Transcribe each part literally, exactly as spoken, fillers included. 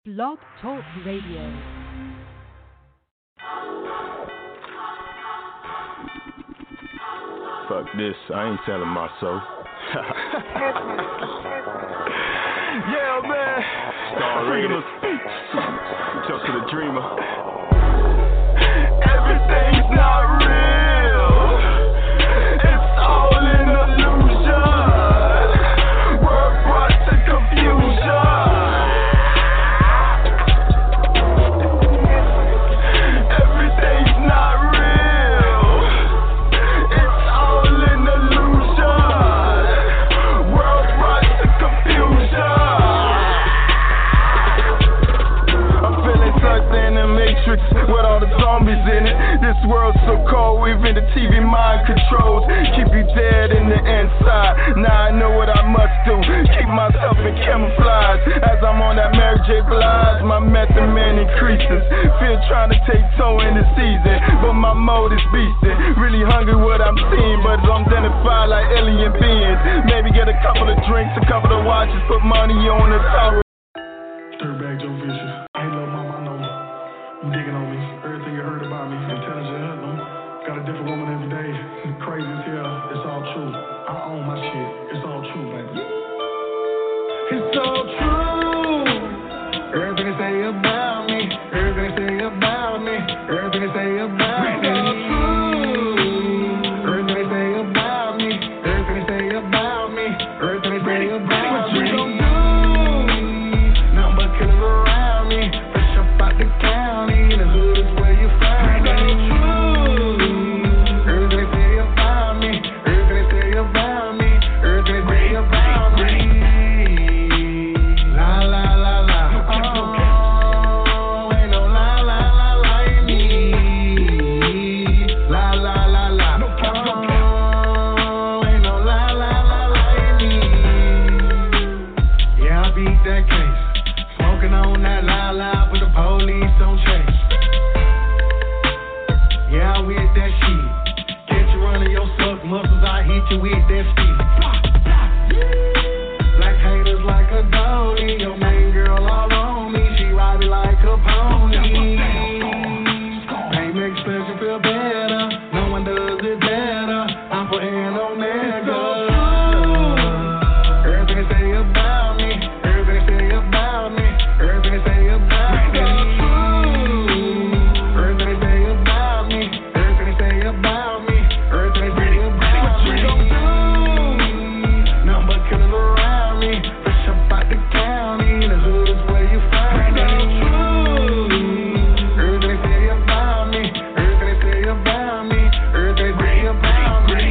Blog Talk Radio. Fuck this, I ain't telling my soul. Yeah, man. Freedom of speech. Just to the dreamer. Everything's not real. It's all an illusion. We're brought to confusion. Everything's not real. It's all an illusion. We're brought to confusion. I'm feeling sucked in the matrix with all the zombies in it. This world's so cold, even the T V mind controls. Keep you dead in the inside. Now I know what I must do. Keep myself in camouflage. As I'm on that Mary J. Blige, my method man increases. Fear trying to take toe in the season, but my mode is beastin'. Really hungry what I'm seeing, but I'm identified like alien beings. Maybe get a couple of drinks, a couple of watches, put money on the tower. Third bag Joe Fisher. Hey, little mama, I know you digging on me. Everything you heard about me, intelligent hoodlum. Got a different woman every day. Crazy as hell. It's all true. I own my shit. It's all true, baby. It's all true. Everything they say about me. Everything they say about me. Everything they say about me. It's all true. Everything they say about me. Everything they say about me. Everything they say about me. What you gon' do? Nothing but killers around me. Fresh up out the county. The hood is where you find me. It's true. Everything they say about me. Everything they say about me. Everything they say about me. La la la la. Oh, ain't no la la la like me. La la la la. Oh, ain't no la la la like me. Yeah, I beat that case. Smoking on that la la, but the police don't chase. Yeah, I with that shit. Catch you running your suck muscles, I hit you with that stick. Black haters like a dolly. Your main girl all on me. She ride me like a pony. Pain makes pleasure feel better. No one does it better. I'm putting Omega. Everything they say about me. Everything they say about me. Everything they say about me. Everything they say about me. Everything they say about me. Everything they say about me. What you gon' do? Nothing but killers around me. Fresh up out the county. The hood is where you find me. Everything they say about me. Everything they say about me. Everything they say about me.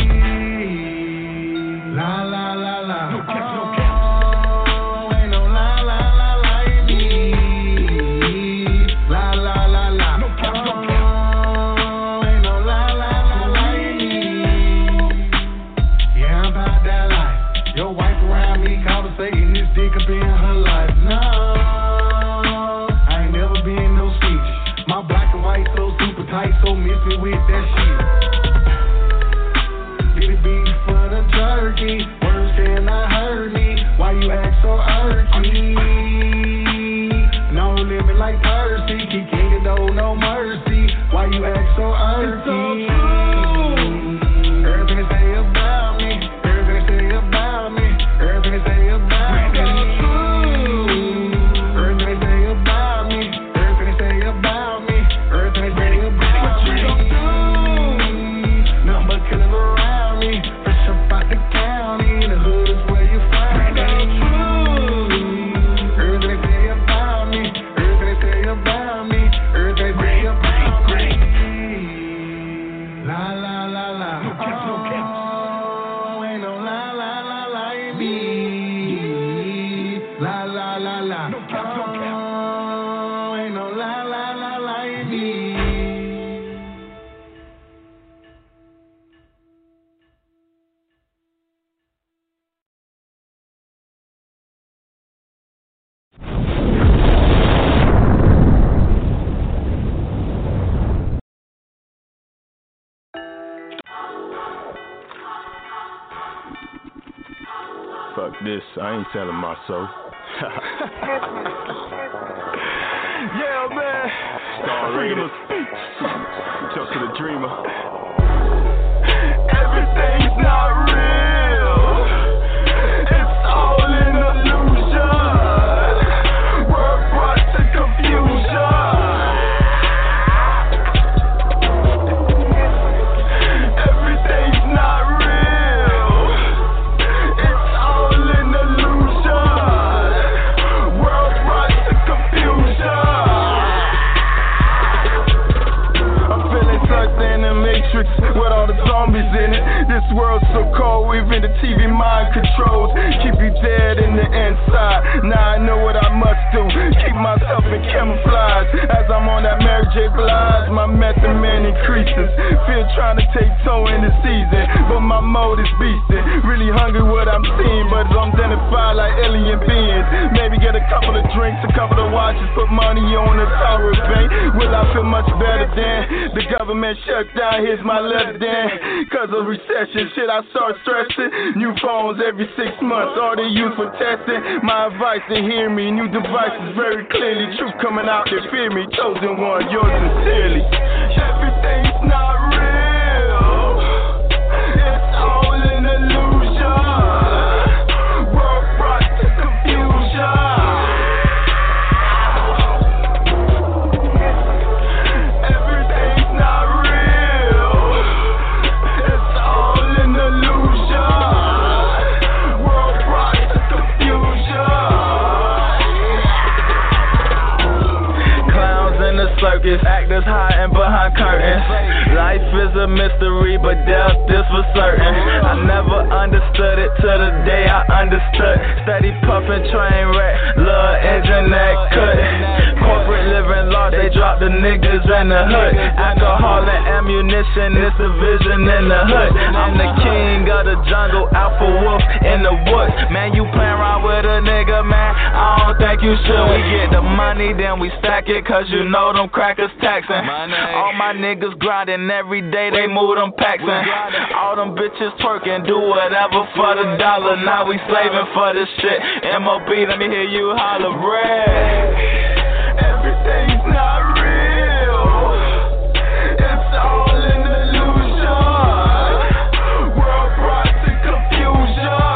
La la la la. No cap, no cap. Oh, ain't no la la la like me. La la la la. No cap, no cap. Oh, ain't no la la la like me. Yeah, I'm about that life. Your wife around me conversating, this dick up in her life. No, I ain't never been no speech. My black and white so super tight, so miss me with that shit. Did it beef for the turkey? Words cannot hurt me. Why you act so urgy? No limit like Percy. Keep king and no no mercy. Why you act so urgy? It's so true. Everything they say about me. Everything they say about me. Everything they say about me. It's true. Everything they say about me. Everything they say about me. Everything they say about me. What you gon' do? Nothing but killers around me. Fresh up out the county. The hood is where you find me. It's true. Everything they say about me. Everything they say about me. Everything they say about me. La la la la. No cap, no cap. Oh, ain't no la la la like me. La la la la. No cap, no cap. Oh, ain't no la la la like me. Fuck this, I ain't telling my soul. Freedom of speech. Just to the dreamer. Everything's not real. It's all an illusion. We're brought to confusion. Everything's not real. It's all an illusion. We're brought to confusion. I'm feeling sucked in the matrix with all the zombies in it. This world's so cold, even the T V mind controls. Keep you dead in the inside. Now I know what I must do. Keep myself in camouflage. As I'm on that Mary J. Blige, my method man increases. Fear trying to take toe in the season, but my mode is beastin'. Really hungry what I'm seeing, but I'm identified like alien beings. Maybe get a couple of drinks, a couple of watches, put money on the Tower of Bank. Will I feel much better then? The government shut down, here's my letter then. Cause of recession, shit, I start stressing. New phones every six months, all they use for testing. My advice to hear me, new devices very clearly. Truth coming out, they fear me. Chosen one, yours sincerely. Everything's not real. It's all an illusion. We're brought to confusion. Everything's not real. It's all an illusion. We're brought to confusion. Clowns in the circus, actors hiding behind curtains. Life is a mystery, but death is for certain. I never understood it till the day I understood. Steady puffin' train wreck, little engine that cut. Corporate living lost, they drop the niggas in the hood. Alcohol and ammunition, it's the vision in the hood. I'm the king of the jungle, alpha wolf in the woods. Man, you playin' around with a nigga, man, I don't think you should. We get the money, then we stack it, cause you know them crackers taxing. All my niggas grinding every day, they move them packs in. All them bitches twerking, do whatever for the dollar. Now we slaving for this shit. M O B, let me hear you holler, red. Everything's not real. It's all an illusion. We're brought to confusion.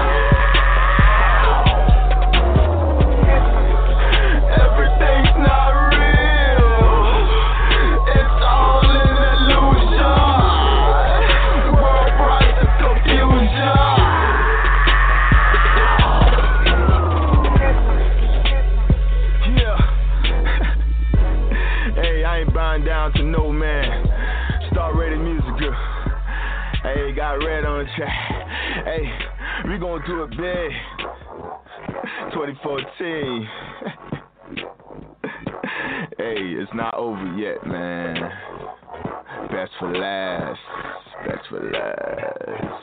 Everything's not real. It's all an illusion. We're brought to confusion. Yeah. Hey, I ain't bowing down to no man. Star rated musical. Hey, got red on the track. Hey, we gonna do it big. twenty fourteen. Hey, it's not over yet, man. Best for last. Best for last.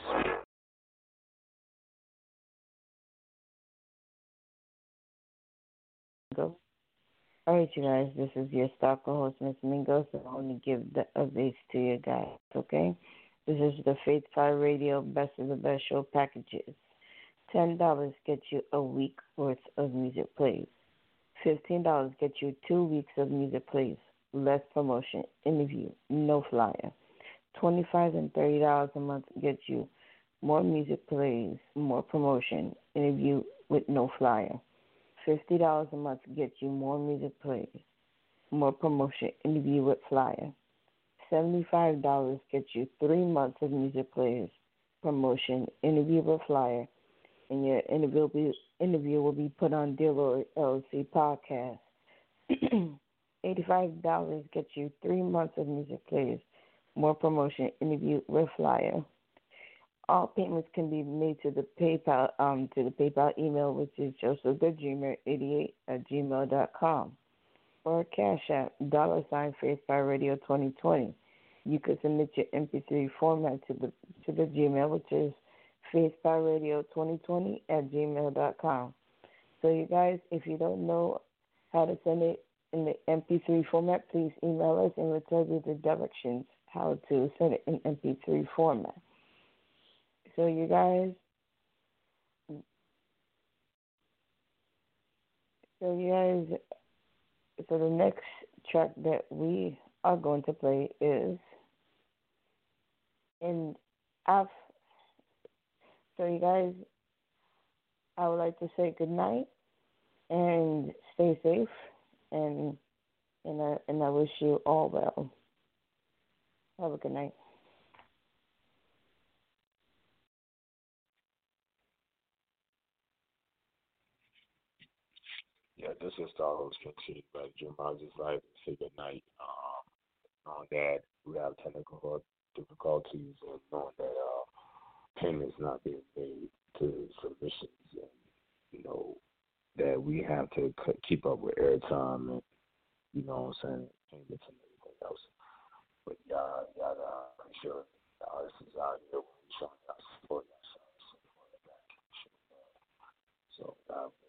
Go. All right, you guys, this is your stalker host, Miss Mingo, so I want to give the updates to you guys, okay? This is the Faith Fire Radio Best of the Best Show packages. ten dollars gets you a week worth of music plays. fifteen dollars gets you two weeks of music plays, less promotion, interview, no flyer. twenty-five dollars and thirty dollars a month gets you more music plays, more promotion, interview with no flyer. fifty dollars a month gets you more music plays, more promotion, interview with flyer. seventy-five dollars gets you three months of music plays, promotion, interview with flyer, and your interview will be, interview will be put on Dealer L L C podcast. eighty-five dollars gets you three months of music plays, more promotion, interview with flyer. All payments can be made to the PayPal um to the PayPal email, which is josephthedreamer eighty-eight at gmail dot com, or Cash App dollar sign Faith by Radio twenty twenty. You could submit your M P three format to the to the Gmail, which is Faith by Radio twenty twenty at gmail dot com. So you guys, if you don't know how to send it in the M P three format, please email us and we'll tell you the directions how to send it in M P three format. So you guys, so you guys, so the next track that we are going to play is in Af. So you guys, I would like to say good night and stay safe, and and I and I wish you all well. Have a good night. Yeah, this is Star Host King but Jim. I just like to say good night. Um, on that we have technical difficulties and knowing that uh, payments not being made to submissions, and you know that we have to c- keep up with airtime and you know what I'm saying, payments and everything else. But y'all, y'all gotta make sure the artists is out here showing y'all support, y'all showing support back. So uh,